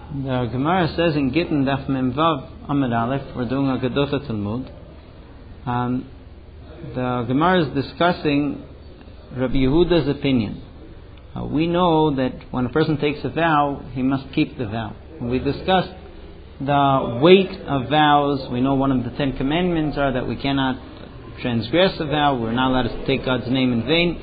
The Gemara says in Gittin Daf Mem Vav Amud Aleph, we're doing a Gedotha Talmud. The Gemara is discussing Rabbi Yehuda's opinion. We know that when a person takes a vow, he must keep the vow. We discussed the weight of vows. We know one of the 10 commandments are that we cannot transgress a vow. We're not allowed to take God's name in vain.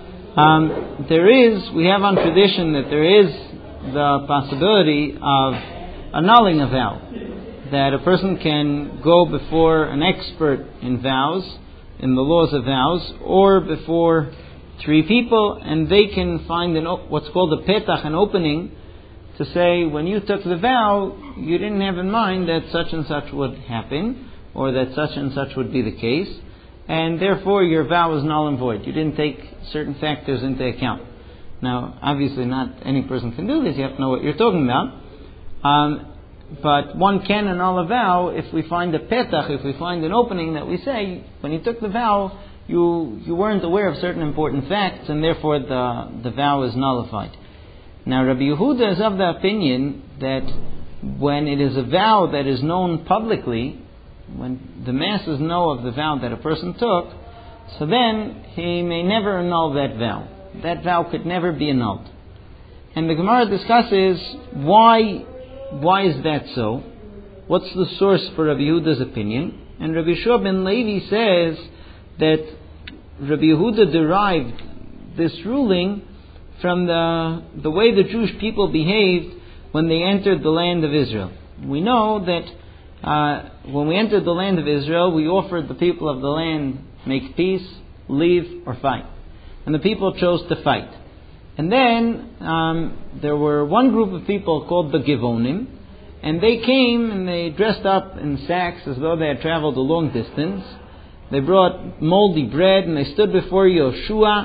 We have on tradition that there is the possibility of annulling a vow. That a person can go before an expert in vows, in the laws of vows, or before 3 people, and they can find what's called a petach, an opening, to say, when you took the vow, you didn't have in mind that such and such would happen, or that such and such would be the case, and therefore your vow is null and void. You didn't take certain factors into account. Now, obviously not any person can do this. You have to know what you're talking about. But one can annul a vow if we find a petach, if we find an opening that we say, when you took the vow, you weren't aware of certain important facts, and therefore the vow is nullified. Now, Rabbi Yehuda is of the opinion that when it is a vow that is known publicly, when the masses know of the vow that a person took, so then he may never annul that vow. That vow could never be annulled. And the Gemara discusses why is that so? What's the source for Rabbi Yehuda's opinion? And Rabbi Yeshua ben Levi says that Rabbi Yehuda derived this ruling from the way the Jewish people behaved when they entered the land of Israel. We know that when we entered the land of Israel, we offered the people of the land make peace, leave, or fight. And the people chose to fight. And then there were one group of people called the Givonim, and they came and they dressed up in sacks as though they had traveled a long distance. They brought moldy bread and they stood before Yoshua,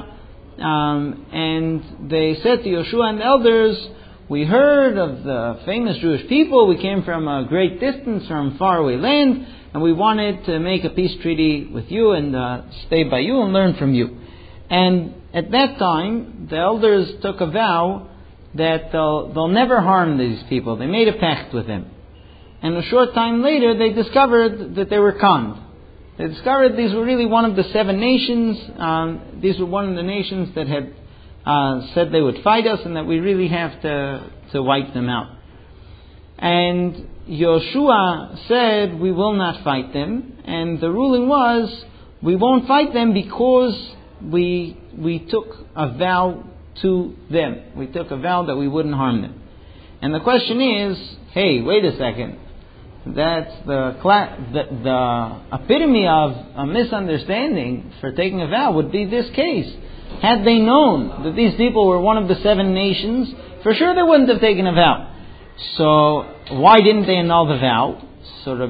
and they said to Yoshua and the elders, "We heard of the famous Jewish people. We came from a great distance, from faraway land, and we wanted to make a peace treaty with you and stay by you and learn from you." And at that time, the elders took a vow that they'll never harm these people. They made a pact with them. And a short time later, they discovered that they were conned. They discovered these were really one of the 7 nations. These were one of the nations that had said they would fight us and that we really have to wipe them out. And Yoshua said, "We will not fight them." And the ruling was, we won't fight them because we took a vow to them. We took a vow that we wouldn't harm them. And the question is, hey, wait a second. That's the epitome of a misunderstanding for taking a vow would be this case. Had they known that these people were one of the 7 nations, for sure they wouldn't have taken a vow. So why didn't they annul the vow? So Rabbi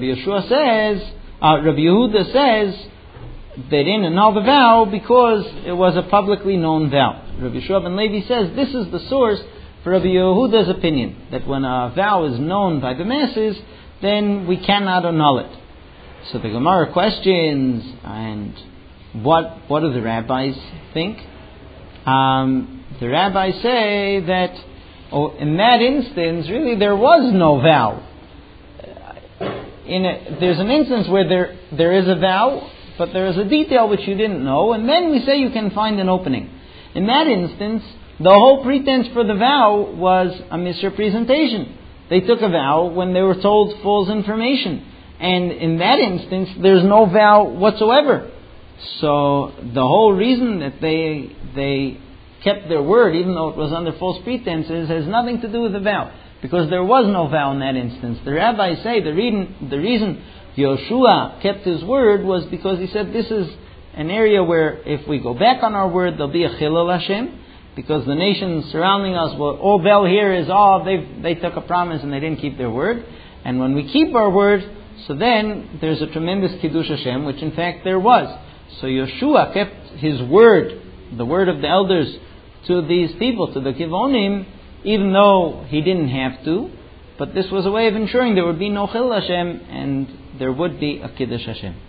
Yehuda says, they didn't annul the vow because it was a publicly known vow. Rabbi Yeshua ben Levi says this is the source for Rabbi Yehuda's opinion, that when a vow is known by the masses, then we cannot annul it. So the Gemara questions, and what do the rabbis think? The rabbis say that in that instance, really there was no vow. There's an instance where there is a vow, but there is a detail which you didn't know, and then we say you can find an opening. In that instance, the whole pretense for the vow was a misrepresentation. They took a vow when they were told false information. And in that instance, there's no vow whatsoever. So the whole reason that they kept their word, even though it was under false pretenses, has nothing to do with the vow. Because there was no vow in that instance. The rabbis say the reason Yoshua kept his word was because he said this is an area where if we go back on our word, there'll be a chilul Hashem, because the nations surrounding us will all they'll hear is, they took a promise and they didn't keep their word. And when we keep our word, so then there's a tremendous kiddush Hashem, which in fact there was. So Yoshua kept his word, the word of the elders, to these people, to the Givonim, even though he didn't have to. But this was a way of ensuring there would be no chilul Hashem and there would be a kiddush Hashem.